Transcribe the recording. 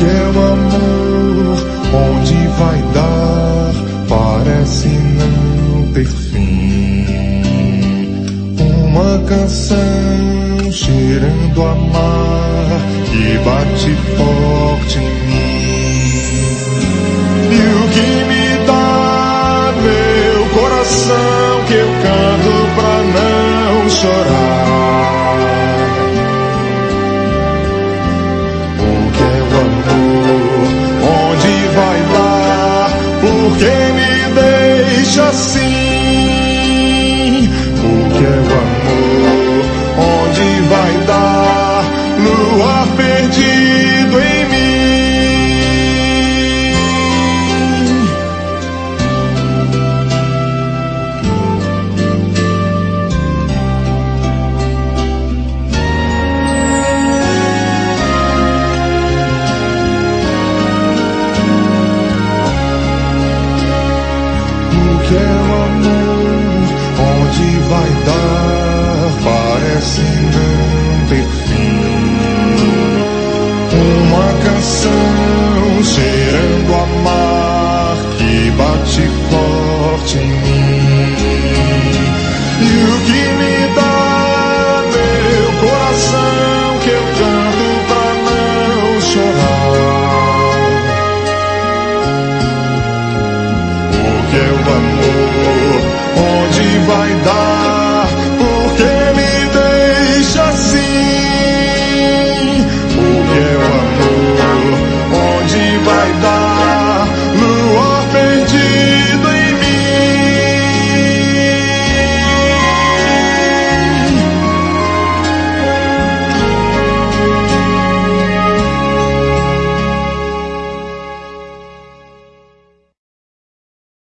que é o amor? Onde vai dar? Parece não ter fim. Uma canção cheirando a mar que bate forte em mim. E o que me dá meu coração, que eu canto pra não chorar. O que é o amor? Onde vai dar? Por que me deixa assim?